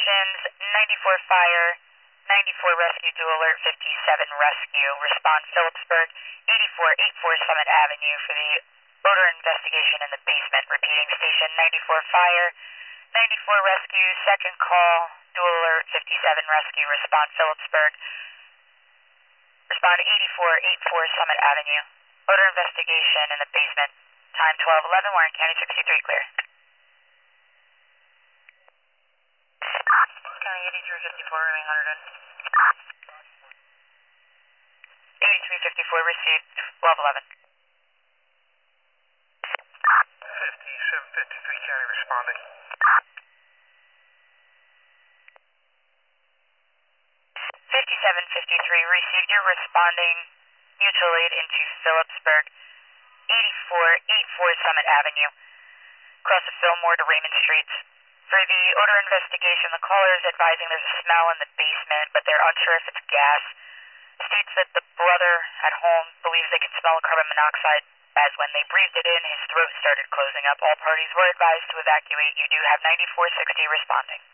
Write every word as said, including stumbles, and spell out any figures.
Investigations, ninety-four Fire, ninety-four Rescue, Dual Alert, fifty-seven Rescue, respond Phillipsburg, eighty-four eighty-four Summit Avenue for the odor investigation in the basement. Repeating, station ninety-four Fire, ninety-four Rescue, second call, Dual Alert, fifty-seven Rescue, respond Phillipsburg, respond eighty-four eighty-four Summit Avenue, odor investigation in the basement. Time twelve eleven, Warren County sixty-three, clear. County eighty-three fifty-four, remain one hundred in. eighty-three fifty-four, received, twelve eleven. fifty-seven fifty-three, County responding. fifty-seven fifty-three, received, you're responding mutual aid into Phillipsburg, eighty-four eighty-four Summit Avenue, across the Fillmore to Raymond Streets. For the odor investigation, the caller is advising there's a smell in the basement, but they're unsure if it's gas. States that the brother at home believes they can smell carbon monoxide, as when they breathed it in, his throat started closing up. All parties were advised to evacuate. You do have ninety-four sixty responding.